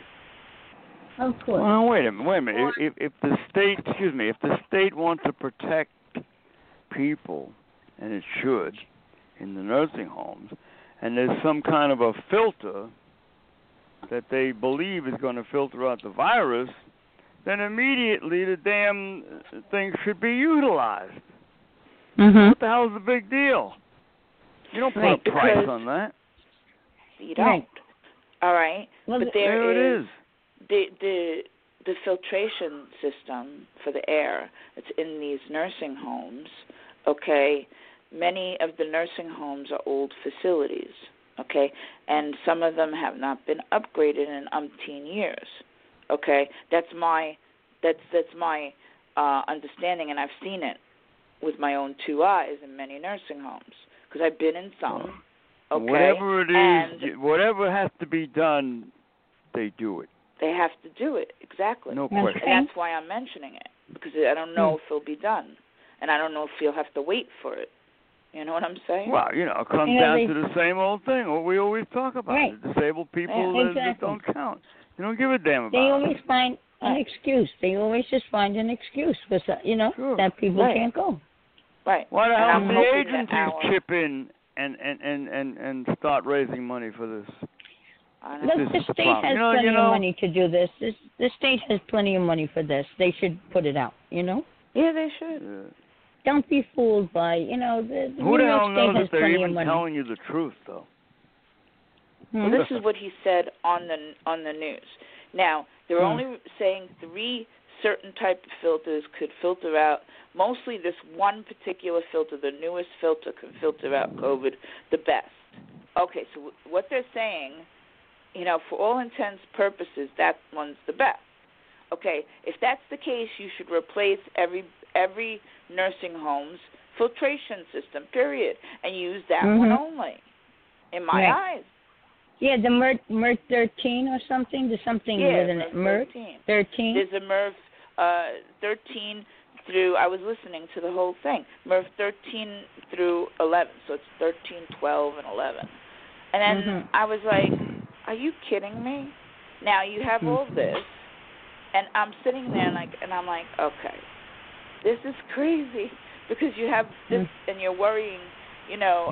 Of course. Well, wait a minute. Wait a minute. If, if the state, excuse me, if the state wants to protect people, and it should, in the nursing homes, and there's some kind of a filter that they believe is going to filter out the virus, then immediately the damn thing should be utilized. Mhm. What the hell is the big deal? You don't put Right, a price because- on that. You don't. Right. All right? Well, but There there it is. the the the filtration system for the air that's in these nursing homes, okay, many of the nursing homes are old facilities, okay, and some of them have not been upgraded in umpteen years, okay. That's my that's that's my uh, understanding, and I've seen it with my own two eyes in many nursing homes, because I've been in some, okay. Whatever it is, and y- whatever has to be done, they do it. they have to do it, exactly. No That's question. And that's why I'm mentioning it, because I don't know Hmm. if it'll be done, and I don't know if you'll have to wait for it. You know what I'm saying? Well, you know, it comes You know, down they- to the same old thing. What we always talk about: Right. the disabled people Yeah, that, that exactly. don't count. You don't give a damn about. They it. always find an Right. excuse. They always just find an excuse for so- you know Sure. that people Right. can't go. Right. Why the And hell I'm don't the hoping that agencies our- chip in and, and, and, and, and start raising money for this? I Look, don't This know. the is the state problem. has You know- plenty you know- of money to do this. this. The state has plenty of money for this. They should put it out. You know, Yeah, they should. Yeah. don't be fooled by you know the, the Who New the York hell State knows has if they're plenty of even money. telling you the truth, though? Hmm? Well, this is what he said on the on the news. Now, they're Hmm. only saying three certain type of filters could filter out. Mostly, this one particular filter, the newest filter, can filter out COVID the best. Okay, so w- what they're saying, you know, for all intents purposes, that one's the best. Okay, if that's the case, you should replace every every nursing home's filtration system, period, and use that one Mhm. only. In my Right. eyes. Yeah, the MERT MERT thirteen or something. There's something Yeah, with an MERV MERT thirteen. thirteen. There's a MERV uh, thirteen through, I was listening to the whole thing, MERV thirteen through eleven, so it's thirteen, twelve, and eleven. And then Mhm. I was like, are you kidding me? Now you have all Mhm. this, and I'm sitting there like, and I'm like, okay, this is crazy, because you have this, Mm. and you're worrying, you know,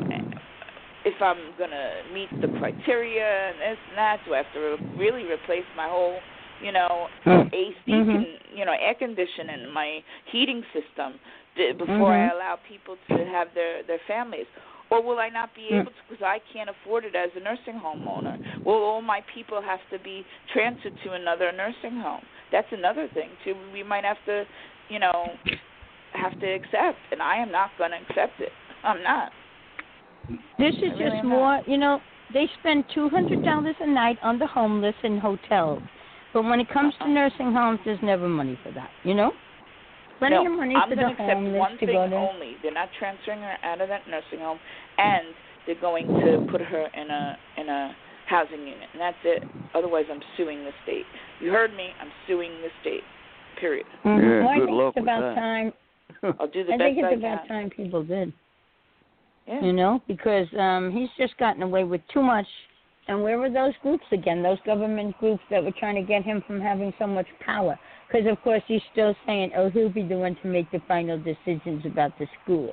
if I'm going to meet the criteria and this and that. Do I have to re- really replace my whole, you know, Mm. A C, Mhm. con- you know, air conditioning, my heating system d- before I Mhm. allow people to have their, their families? Or will I not be Mm. able to, because I can't afford it as a nursing home owner? Will all my people have to be transferred to another nursing home? That's another thing, too. We might have to, you know, have to accept, and I am not going to accept it. I'm not. This I is really just am more, you know, they spend two hundred dollars a night on the homeless in hotels. But when it comes to Uh-uh. nursing homes, there's never money for that, you know? Plenty no, of money I'm for going the to accept homeless one to thing go there. only. They're not transferring her out of that nursing home, and they're going to put her in a in a housing unit, and that's it. Otherwise, I'm suing the state. You heard me. I'm suing the state. Period. Mhm. Yeah, well, I good think luck it's with about that. time. I'll do the I best think it's I about can. time people did, Yeah. you know, because um he's just gotten away with too much And where were those groups again? Those government groups that were trying to get him from having so much power? Because, of course, he's still saying, oh, he'll be the one to make the final decisions about the schools.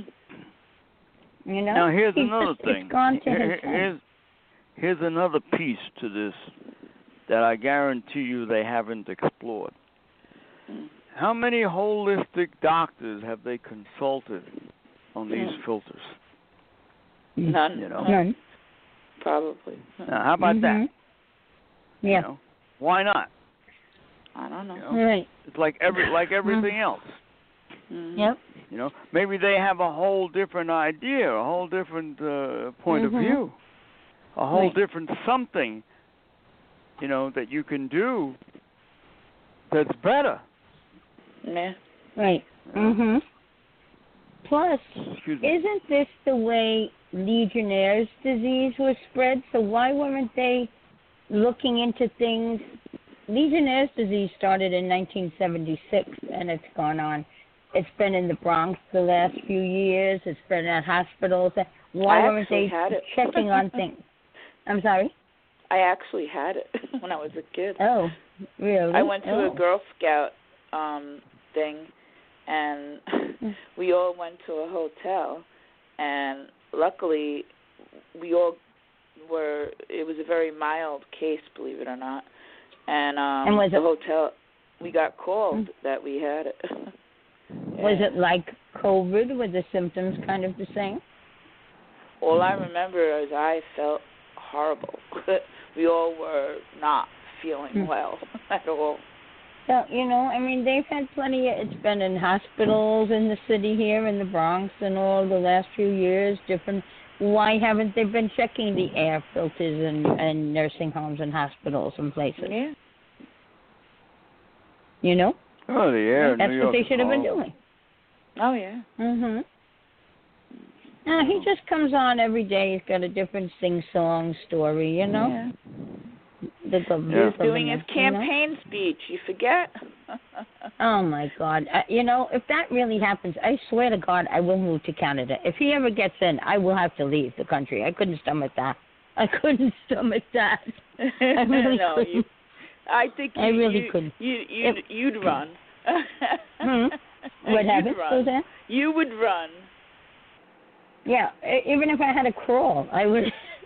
You know? Now, here's he's another just, thing. It's gone to Here, his here's, here's another piece to this that I guarantee you they haven't explored. How many holistic doctors have they consulted on these mm. filters? None. You know? None. Probably. Now, how about mm-hmm. that? Yeah. You know? Why not? I don't know. You know? Right. It's like every like everything else. Mm-hmm. Yep. You know, maybe they have a whole different idea, a whole different uh, point mm-hmm. of view, a whole right. different something. You know that you can do that's better. Yeah. Right. Mhm. Plus, Excuse me. isn't this the way Legionnaire's disease was spread? So why weren't they looking into things? Legionnaire's disease started in nineteen seventy-six, and it's gone on. It's been in the Bronx the last few years. It's been at hospitals. Why I weren't they had it. checking on things? I'm sorry? I actually had it when I was a kid. Oh, really? I went to oh. a Girl Scout um, thing, and we all went to a hotel, and luckily we all were, it was a very mild case, believe it or not, and, um, and was the it, hotel, we got called that we had it. Was it like COVID? Were the symptoms kind of the same? All I remember is I felt horrible. We all were not feeling well at all. So, you know, I mean, they've had plenty of, it's been in hospitals in the city here, in the Bronx, and all the last few years, different, why haven't they been checking the air filters in, in nursing homes and hospitals and places? Yeah. You know? Oh, the air in That's New what York they should have been is doing. Oh, yeah. Mm-hmm. Now, he just comes on every day. He's got a different sing-song story, you know? Yeah. The government, Yeah. He's doing his campaign you know? speech. You forget? Oh, my God. Uh, you know, if that really happens, I swear to God, I will move to Canada. If he ever gets in, I will have to leave the country. I couldn't stomach that. I couldn't stomach that. I really no, couldn't. You, I think you, I really you, couldn't. You, you'd, if, you'd run. hmm? What happened, Suzanne? You would run. Yeah, even if I had to crawl, I would.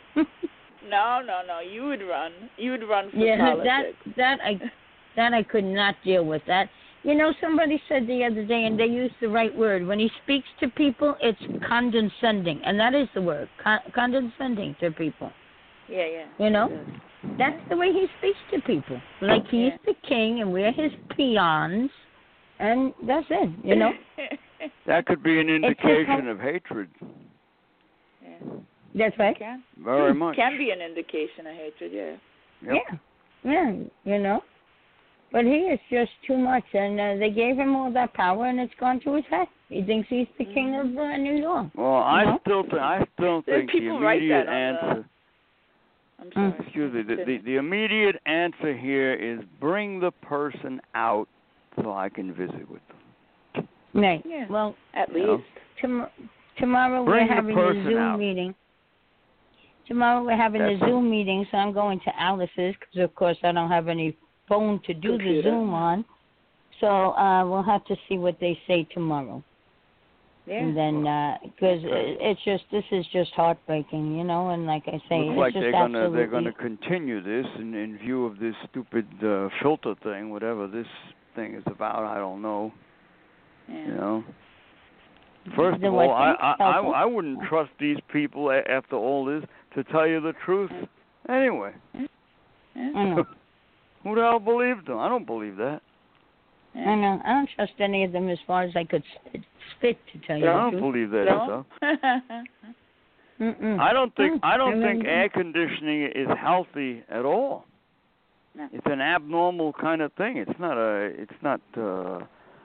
no, no, no. You would run. You would run for yeah, politics. that that I that I could not deal with that. You know, somebody said the other day, and they used the right word. When he speaks to people, it's condescending, and that is the word, con- condescending to people. Yeah, yeah. You know, that's the way he speaks to people. Like he's yeah. the king, and we're his peons, and that's it. You know. That could be an indication of hatred. Yeah. That's right. Can. Very much. Can be an indication of hatred, yeah. Yep. Yeah, yeah, you know. But he is just too much, and uh, they gave him all that power, and it's gone to his head. He thinks he's the king of uh, New York. Well, I know? still, th- I still think the immediate answer. The, I'm sorry. Excuse me. The, the the immediate answer here is bring the person out so I can visit with them. Right. Yeah. Well, at least know? tom- tomorrow bring we're having the a Zoom out. meeting. Tomorrow we're having That's a Zoom meeting, so I'm going to Alice's because, of course, I don't have any phone to do Computer. the Zoom on. So uh, we'll have to see what they say tomorrow. Yeah. And then, because uh, it, it's just, this is just heartbreaking, you know, and like I say, Looks it's like just they're gonna absolutely... they're gonna continue this in, in view of this stupid uh, filter thing, whatever this thing is about. I don't know. Yeah. You know. First The of what all, I thing? I, I Filter? I wouldn't trust these people a- after all this. To tell you the truth, anyway. Yeah. I know. Who the hell believed them? I don't believe that. Yeah. I know. I don't trust any of them as far as I could spit, spit to tell you I the don't truth. believe that No? stuff. Mm-mm. I don't think Mm, I don't really think don't. air conditioning is healthy at all. No. It's an abnormal kind of thing. It's not a. It's not. Uh,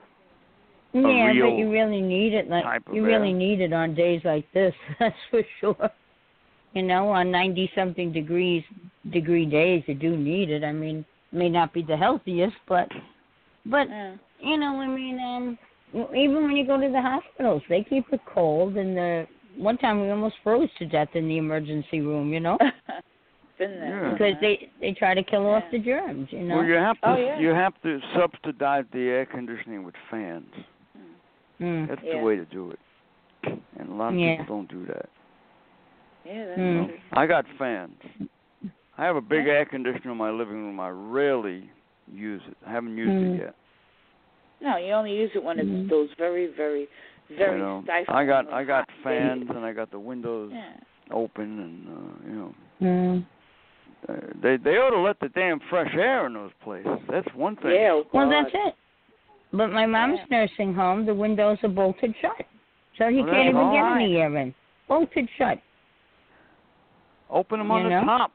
Yeah, real but you really need it. Like type of you really air. need it on days like this. That's for sure. You know, on ninety something degrees degree days, you do need it. I mean, it may not be the healthiest, but but Yeah. you know, I mean, um, even when you go to the hospitals, they keep it cold. And the one time we almost froze to death in the emergency room. You know. been there. Yeah. because they they try to kill off Yeah. the germs. You know. Well, you have to Oh, yeah. you have to subsidize the air conditioning with fans. Mm. That's Yeah. the way to do it. And a lot of Yeah. people don't do that. Yeah, that's Mm. true. I got fans. I have a big Yeah. air conditioner in my living room. I rarely use it. I haven't used Mm. it yet. No, you only use it when it's Mhm. those very, very, very you know, stifling. I got I got hot fans days. and I got the windows Yeah. open and uh, you know Mm. uh, they they ought to let the damn fresh air in those places. That's one thing. Yeah. Oh, Well, God. that's it. But my mom's Yeah. nursing home, the windows are bolted shut, so you Well, can't that's even get all any air in. Bolted shut. Open them You on the know? top.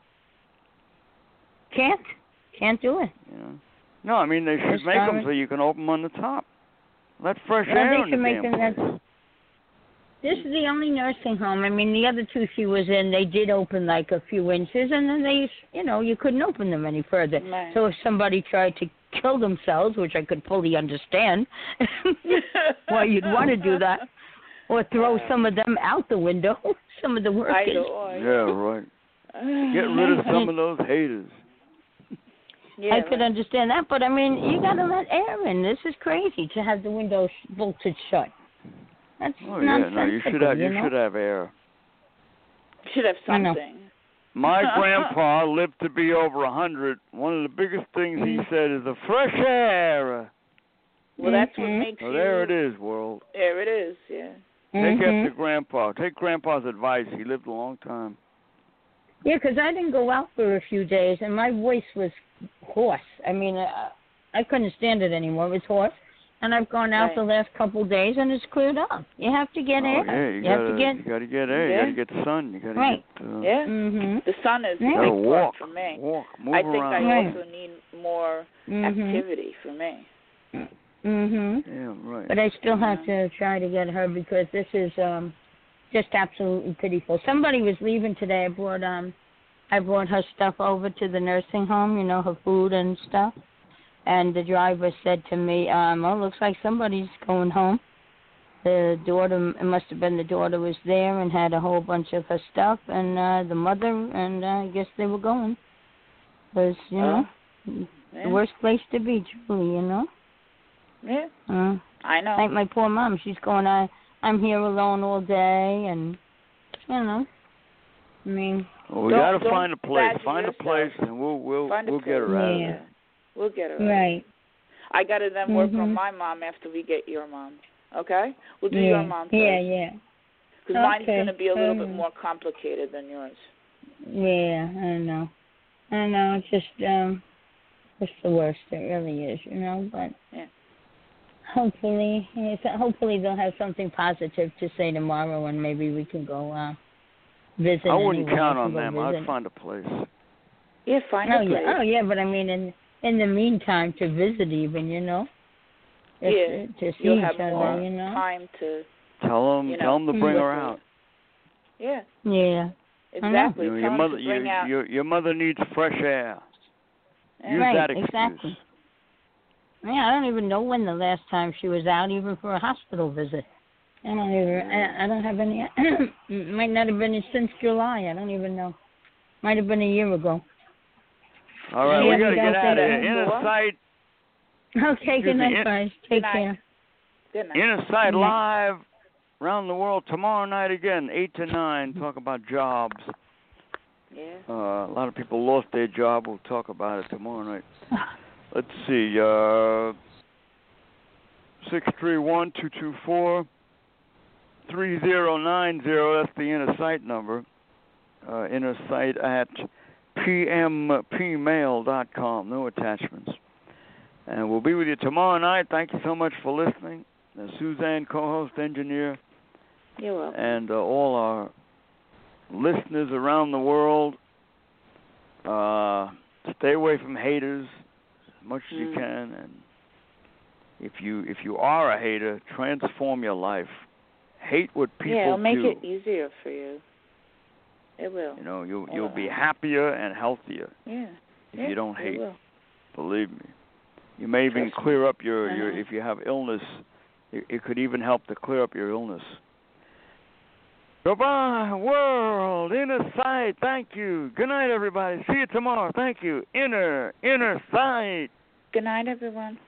Can't. Can't do it. You know. No, I mean they should As make far them as- so you can open them on the top. Let fresh Well, air they in the should make damn them that- place. This is the only nursing home. I mean, the other two she was in, they did open like a few inches, and then they, you know, you couldn't open them any further. Right. So if somebody tried to kill themselves, which I could fully understand, why you'd want to do that, or throw some of them out the window, some of the I workers. know. Yeah, right. Get rid of some of those haters. Yeah, I could right. understand that, but I mean, you got to let air in. This is crazy to have the windows bolted shut. That's Oh yeah, no, you should have you know? should have air. Should have I know. something. My grandpa lived to be over a hundred. One of the biggest things he said is the fresh air. Well, that's Mhm. what makes Well, you. there it is, world. There it is. Yeah. Take Mhm. after Grandpa. Take Grandpa's advice. He lived a long time. Yeah, 'cause I didn't go out for a few days, and my voice was hoarse. I mean, uh, I couldn't stand it anymore. It was hoarse. And I've gone out Right. the last couple of days, and it's cleared up. You have to get oh air. yeah, you, you gotta have to get. you gotta get air. Yeah. You gotta get the sun. You gotta Right. get. Uh, Yeah. Mhm. The sun is Yeah. a You gotta big walk. part for me. Walk. Move I think around. I Right. also need more Mhm. activity for me. Mhm. Yeah, right. But I still have to try to get her because this is um just absolutely pitiful. Somebody was leaving today. I brought um I brought her stuff over to the nursing home, you know, her food and stuff. And the driver said to me, um, oh, looks like somebody's going home. The daughter, it must have been the daughter was there and had a whole bunch of her stuff, and uh, the mother, and uh, I guess they were going. Because, you know, Yeah. the worst place to be, truly, you know. Yeah. Uh, I know. like my poor mom, she's going, I, I'm here alone all day, and, you know, I mean. Well, we Don't- gotta don't find a place. badger Find a yourself. place, and we'll we'll Find a we'll get her place. out of Yeah. there. We'll get her. Right. I got to then work Mhm. on my mom after we get your mom. Okay? We'll do yeah. your mom first. Yeah, yeah. Because mine's Okay. going to be a little bit Um, more complicated than yours. Yeah, I know. I know, it's just, um, it's the worst, it really is, you know, but Yeah. hopefully, it's, hopefully they'll have something positive to say tomorrow and maybe we can go, uh, visit. I wouldn't anyway. count I on can go them. visit. I'd find a place. Yeah, find Oh, a place. yeah, oh, yeah, but I mean, in, in the meantime, to visit even, you know, Yeah. If- to see You'll each have other, more you know. time to, Tell them, You know, tell them to bring her quickly. out. yeah, Yeah. exactly. You know, Tell your them mother, to bring your, out. your your mother needs fresh air. Yeah. Use Right, that excuse. exactly. Yeah, I don't even know when the last time she was out, even for a hospital visit. I don't even. I, I don't have any. It might not have been since July. I don't even know. Might have been a year ago. All right, Yeah, we got to we get don't out of say here. that. Inner Sight, Okay, good Excuse me, night, it- guys. Good Take night. care. Good night. Inner Sight Yeah. live around the world tomorrow night again, eight to nine. Talk about jobs. Yeah. Uh, a lot of people lost their job. We'll talk about it tomorrow night. Let's see. Uh, six three one two two four three zero nine zero. That's the Inner Sight number. Uh, Inner Sight at p m p mail dot com. No attachments. And we'll be with you tomorrow night. Thank you so much for listening. Uh, Suzanne, co-host, engineer, You're welcome. and uh, all our listeners around the world. Uh, stay away from haters as much as you Mm. can, and if you if you are a hater, transform your life. Hate what people yeah, it'll make do. it easier for you. It will. You know, you'll you'll Uh, be happier and healthier Yeah. if yeah, you don't it hate. will. Believe me. You may even Trust me. clear up your, your Uh-huh. if you have illness. It, it could even help to clear up your illness. Goodbye, world. Inner sight. Thank you. Good night, everybody. See you tomorrow. Thank you. Inner, inner sight. Good night, everyone.